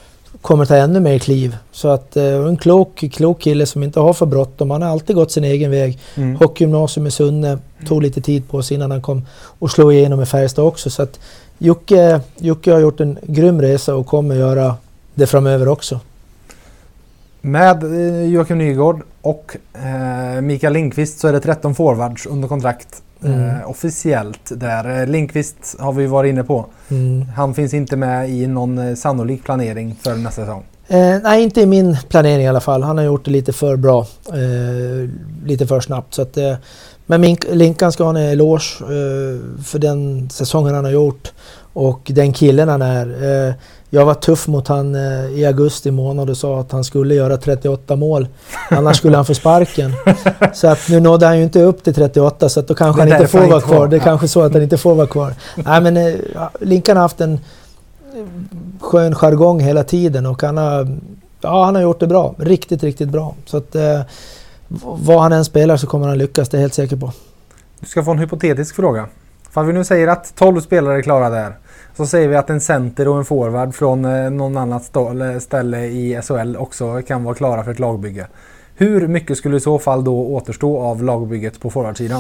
kommer ta ännu mer kliv. Så att en klok kille som inte har för bråttom. Han har alltid gått sin egen väg. Hockeygymnasium i Sunne tog lite tid på sig innan han kom och slog igenom i Färjestad också. Så att Jocke har gjort en grym resa och kommer göra det framöver också. Med Joakim Nygård och Mikael Lindqvist så är det 13 forwards under kontrakt officiellt där. Lindqvist har vi varit inne på. Han finns inte med i någon sannolik planering för nästa säsong. Nej, inte i min planering i alla fall. Han har gjort det lite för bra. Lite för snabbt. Så att, men Linkan ska ha en eloge för den säsongen han har gjort. Och den killen han är. Jag var tuff mot han i augusti månad och sa att han skulle göra 38 mål. Annars skulle han få sparken. Så att nu nådde han ju inte upp till 38 så att då kanske han inte får vara kvar. Det är kanske så att han inte får vara kvar. Nej, men Linkan har haft en skön jargong hela tiden och han har gjort det bra. Riktigt, riktigt bra. Så att vad han än spelar så kommer han lyckas, det är jag helt säker på. Du ska få en hypotetisk fråga. För vi nu säger att 12 spelare är klara där. Så säger vi att en center och en forward från någon annat ställe i SHL också kan vara klara för ett lagbygge. Hur mycket skulle i så fall då återstå av lagbygget på forwardsidan?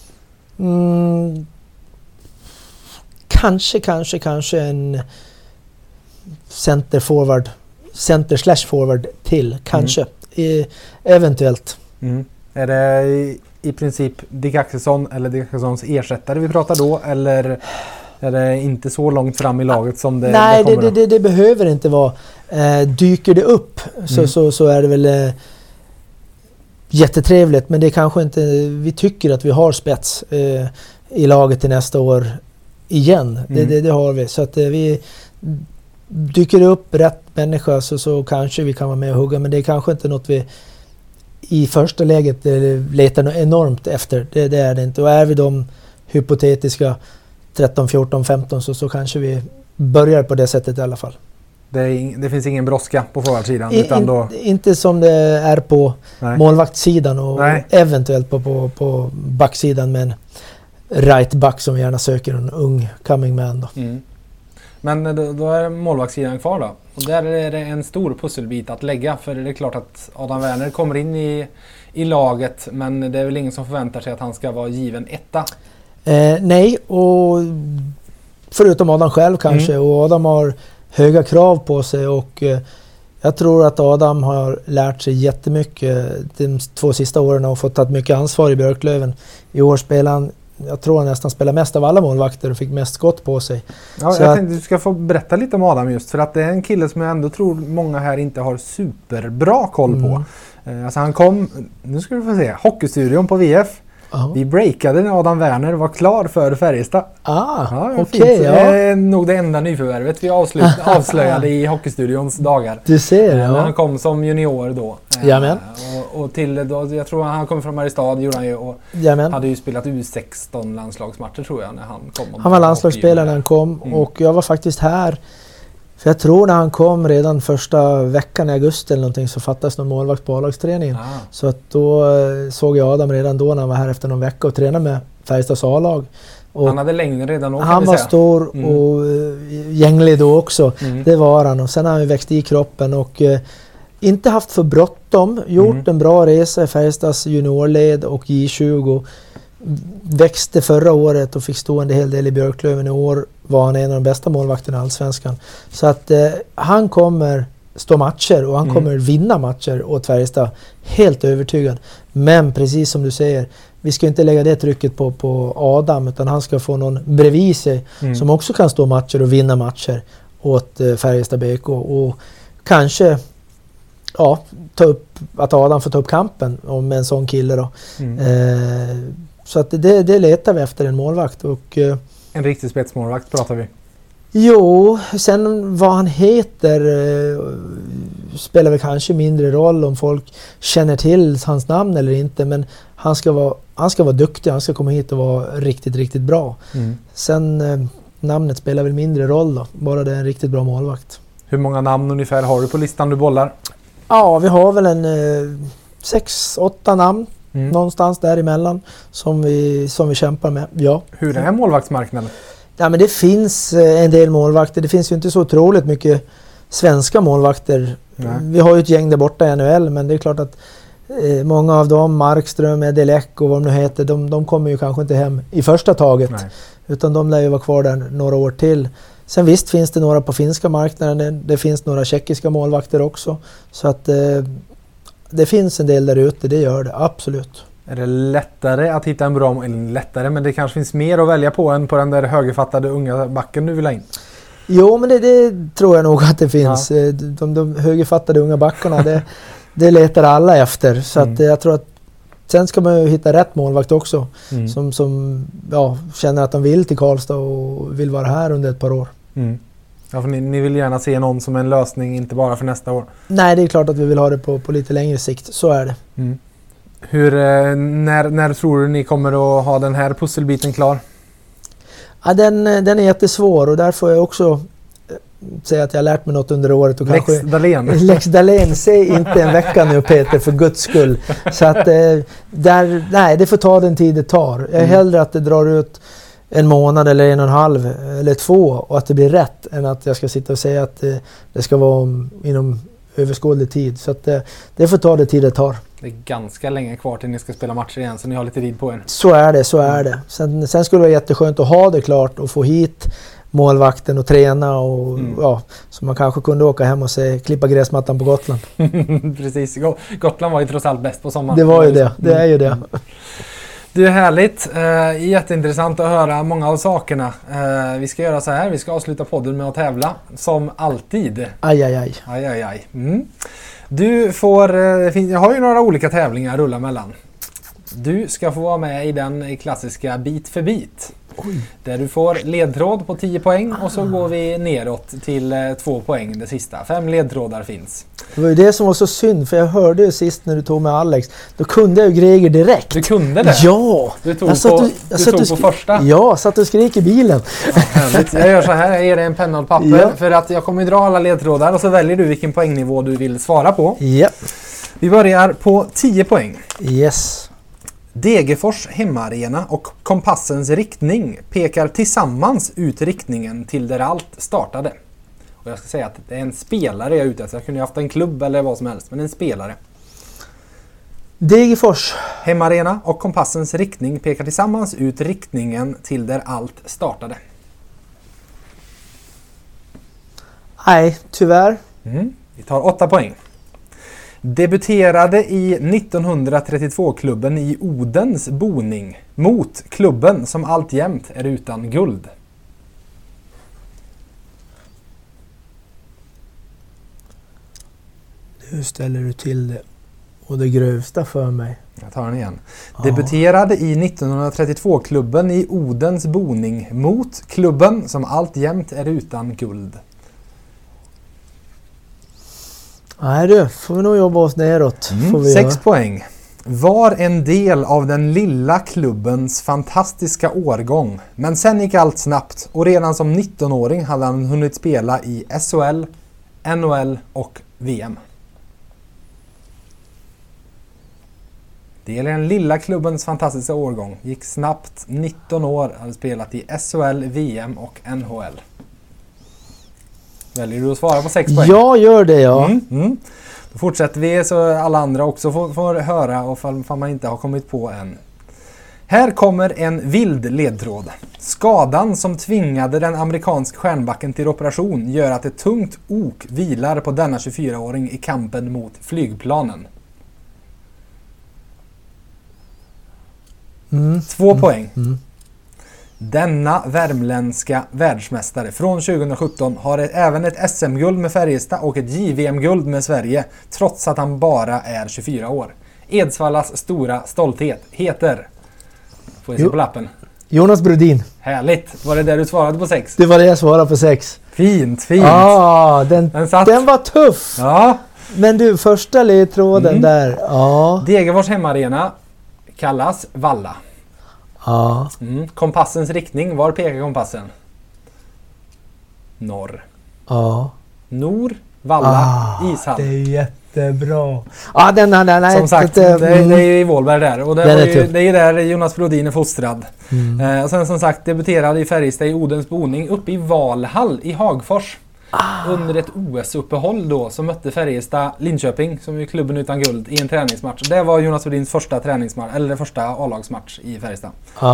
Kanske en center/forward till. Kanske. Eventuellt. Är det i princip Dick Axelsson eller Dick Axelssons ersättare vi pratar då? Eller är det inte så långt fram i laget som det Nej, kommer det behöver inte vara. Dyker det upp så är det väl jättetrevligt. Men det är kanske inte, vi tycker att vi har spets i laget till nästa år igen. Det har vi. Så att vi dyker upp rätt människa så kanske vi kan vara med och hugga. Men det är kanske inte något vi i första läget letar enormt efter. Det är det inte. Och är vi de hypotetiska 13, 14, 15 så kanske vi börjar på det sättet i alla fall. Det finns ingen brådska på forwardsidan? Inte som det är på målvaktssidan och eventuellt på backsidan med en right back som vi gärna söker, en ung coming man då. Men då är målvaktssidan kvar då. Och där är det en stor pusselbit att lägga. För det är klart att Adam Werner kommer in i laget. Men det är väl ingen som förväntar sig att han ska vara given etta. Nej, och förutom Adam själv kanske. Och Adam har höga krav på sig. Och jag tror att Adam har lärt sig jättemycket de 2 sista åren och fått ta mycket ansvar i Björklöven. I år spelar han, jag tror han nästan spelar mest av alla målvakter och fick mest skott på sig. Ja, så jag tänkte du ska få berätta lite om Adam just för att det är en kille som jag ändå tror många här inte har superbra koll på. Alltså han kom, nu ska du få se, Hockeystudion på VF. Vi breakade när Adam Werner var klar för Färjestad. Okej. Det är nog det enda nyförvärvet vi avslöjade i Hockeystudions dagar. Du ser det. Han kom som junior då. Jamen. Och till då, jag tror han kom från Mariestad gjorde han ju och hade ju spelat U16 landslagsmatcher tror jag när han kom. Han var landslagsspelare när han kom och jag var faktiskt här. För jag tror när han kom redan första veckan i augusti eller någonting så fattades någon målvakt på A-lagsträningen. Så att då såg jag Adam redan då när han var här efter någon vecka och tränade med Färjestads A-lag. Och han hade längden redan då. Han var stor och gänglig då också. Det var han. Och sen har han växt i kroppen och inte haft för bråttom. Gjort en bra resa i Färjestads juniorled och J20. Växte förra året och fick stå en hel del i Björklöven. I år var han en av de bästa målvakterna i Allsvenskan. Så att han kommer stå matcher och han kommer vinna matcher åt Färjestad. Helt övertygad. Men precis som du säger, vi ska inte lägga det trycket på Adam utan han ska få någon bredvid sig som också kan stå matcher och vinna matcher åt Färjestad BK. Och kanske ta upp att Adam får ta upp kampen om en sån kille då. Så att det letar vi efter en målvakt. Och, en riktig spetsmålvakt pratar vi. Jo, sen vad han heter spelar väl kanske mindre roll om folk känner till hans namn eller inte. Men han ska vara duktig, han ska komma hit och vara riktigt, riktigt bra. Sen namnet spelar väl mindre roll då, bara det är en riktigt bra målvakt. Hur många namn ungefär har du på listan du bollar? Ja, vi har väl en 6-8 namn. Någonstans däremellan som vi kämpar med. Ja. Hur är målvaktsmarknaden? Ja, men det finns en del målvakter. Det finns ju inte så otroligt mycket svenska målvakter. Nej. Vi har ju ett gäng där borta i NHL, men det är klart att många av dem, Markström, Edelek och vad de nu heter, de kommer ju kanske inte hem i första taget. Nej. Utan de lär ju vara kvar där några år till. Sen visst finns det några på finska marknaden, det finns några tjeckiska målvakter också. Så att det finns en del där ute, det gör det, absolut. Är det lättare att hitta en bra, eller lättare, men det kanske finns mer att välja på än på den där högerfattade unga backen du vill ha in? Jo, men det tror jag nog att det finns. Ja. De högerfattade unga backarna, det letar alla efter. Så att jag tror att sen ska man ju hitta rätt målvakt också. Som känner att de vill till Karlstad och vill vara här under ett par år. Ja, för ni vill gärna se någon som en lösning, inte bara för nästa år. Nej, det är klart att vi vill ha det på lite längre sikt. Så är det. När tror du ni kommer att ha den här pusselbiten klar? Ja, den är jättesvår och därför får jag också säga att jag har lärt mig något under året. Och Lex Dahlén. Lex Dahlén, säg inte en vecka nu Peter, för guds skull. Så att det får ta den tid det tar. Jag är hellre att det drar ut en månad eller 1,5 eller 2 och att det blir rätt än att jag ska sitta och säga att det ska vara inom överskådlig tid. Så att det får ta det tid det tar. Det är ganska länge kvar till ni ska spela matcher igen, så ni har lite tid på er. Så är det. Sen skulle det vara jätteskönt att ha det klart och få hit målvakten och träna och så man kanske kunde åka hem och klippa gräsmattan på Gotland. Precis, Gotland var ju trots allt bäst på sommaren. Det var ju det är ju det. Det är härligt, jätteintressant att höra många av sakerna. Vi ska göra så här, vi ska avsluta podden med att tävla, som alltid. Aj. Du får, jag har ju några olika tävlingar att rulla mellan. Du ska få vara med i den klassiska bit för bit. Oj. Där du får ledtråd på 10 poäng och så går vi neråt till 2 poäng det sista. 5 ledtrådar finns. Det var ju det som var så synd, för jag hörde ju sist när du tog med Alex. Då kunde jag ju grejer direkt. Du kunde det? Ja! Du tog på första? Ja, satt och skrik i bilen. Jag gör så här, jag ger dig en penna och papper för att jag kommer dra alla ledtrådar och så väljer du vilken poängnivå du vill svara på. Ja. Vi börjar på 10 poäng. Yes. Degerfors hemmaarena och kompassens riktning pekar tillsammans ut riktningen till där allt startade. Och jag ska säga att det är en spelare jag är ute efter. Jag kunde haft en klubb eller vad som helst, men en spelare. Degerfors hemmaarena och kompassens riktning pekar tillsammans ut riktningen till där allt startade. Nej, tyvärr. Vi tar 8 poäng. Debuterade i 1932-klubben i Odens boning mot klubben som alltjämt är utan guld. Nu ställer du till det och det grövsta för mig. Jag tar den igen. Debuterade i 1932-klubben i Odens boning mot klubben som alltjämt är utan guld. Nej du, får vi nog jobba oss neråt. 6 poäng. Var en del av den lilla klubbens fantastiska årgång. Men sen gick allt snabbt och redan som 19-åring hade han hunnit spela i SHL, NHL och VM. Det är den lilla klubbens fantastiska årgång. Gick snabbt, 19 år, hade spelat i SHL, VM och NHL. Väljer du att svara på 6 poäng? Jag gör det, ja. Då fortsätter vi så alla andra också får höra och fall man inte har kommit på än. Här kommer en vild ledtråd. Skadan som tvingade den amerikanska stjärnbacken till operation gör att ett tungt ok vilar på denna 24-åring i kampen mot flygplanen. 2 poäng. Denna värmländska världsmästare från 2017 har även ett SM-guld med Färjestad och ett JVM-guld med Sverige, trots att han bara är 24 år. Edsvallas stora stolthet heter... Får jag se på lappen? Jonas Brodin. Härligt. Var det där du svarade på 6? Det var det jag svarade på 6. Fint. Den var tuff. Ja. Men du, första ledtråden där. Ja. Degerfors hemmaarena kallas Valla. Ja. Kompassens riktning, var pekar kompassen? Norr. Ja. Nor, Valla, Ishall. Det är jättebra. Ja, den som sagt, det är i Vålberg där. Och det är ju där Jonas Brodin är fostrad. Och sen som sagt debuterade i Färjestad i Odens boning uppe i Valhall i Hagfors. Under ett OS-uppehåll då så mötte Färjestad Linköping, som är klubben utan guld, i en träningsmatch. Det var Jonas Wedins första träningsmatch, eller första A-lagsmatch i Färjestad.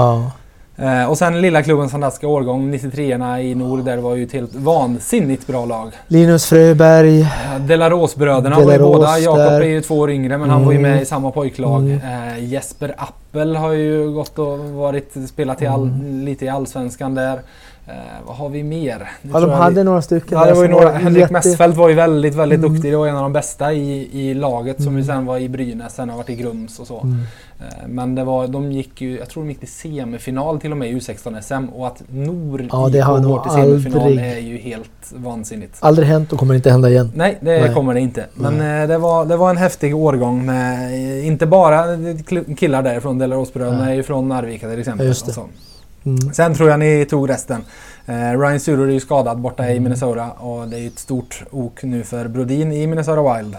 Och sen lilla klubbens fantastiska årgång, 93-orna i Nord, där det var ju ett helt vansinnigt bra lag. Linus Fröberg. Delaros-bröderna var ju båda. Jakob är ju 2 år yngre, men han var ju med i samma pojklag. Jesper Appel har ju gått och spelat lite i Allsvenskan där. Vad har vi mer? Ja, de hade några stycken. Ja, det var ju några. Henrik Messfeldt var ju väldigt, väldigt duktig. Det var en av de bästa i laget som ju sen var i Brynäs, sen har varit i Grums och så. Men de gick ju, jag tror de gick till semifinal till och med i U16-SM, och att Nor går till semifinal är ju helt vansinnigt. Aldrig hänt och kommer inte hända igen. Nej, det kommer det inte. Men det var en häftig årgång med inte bara killar därifrån, Delaros-bröderna är ju från Arvika till exempel. Just det. Och så. Sen tror jag ni tog resten. Ryan Suter är ju skadad borta i Minnesota, och det är ju ett stort ok nu för Brodin i Minnesota Wild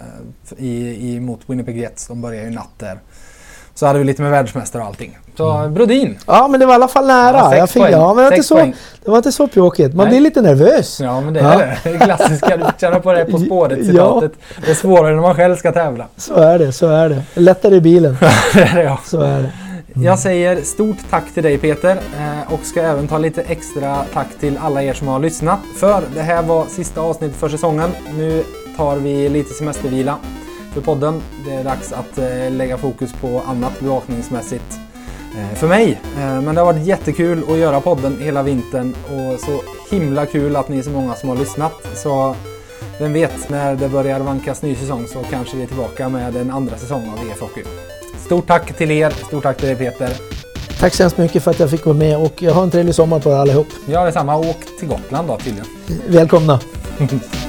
mot Winnipeg Jets. De börjar ju natt där. Så hade vi lite med världsmästare och allting. Så Brodin. Ja, men det var i alla fall nära. Det var inte så pjåkigt. Man blir lite nervös. Ja, men det är det. Det klassiska. Du känner på det På spåret citatet. Det är svårare när man själv ska tävla. Så är det. Lättare i bilen. Det är det, ja. Så är det. Jag säger stort tack till dig, Peter, och ska även ta lite extra tack till alla er som har lyssnat, för det här var sista avsnittet för säsongen. Nu tar vi lite semestervila för podden. Det är dags att lägga fokus på annat bevakningsmässigt för mig. Men det har varit jättekul att göra podden hela vintern, och så himla kul att ni är så många som har lyssnat. Så vem vet, när det börjar vankas ny säsong så kanske vi är tillbaka med en andra säsong av VF Hockey. Stort tack till er, stort tack till dig, Peter. Tack så hemskt mycket för att jag fick vara med, och jag har en trevlig sommar på er allihop. Ja, detsamma. Åk till Gotland då tydligen. Välkomna.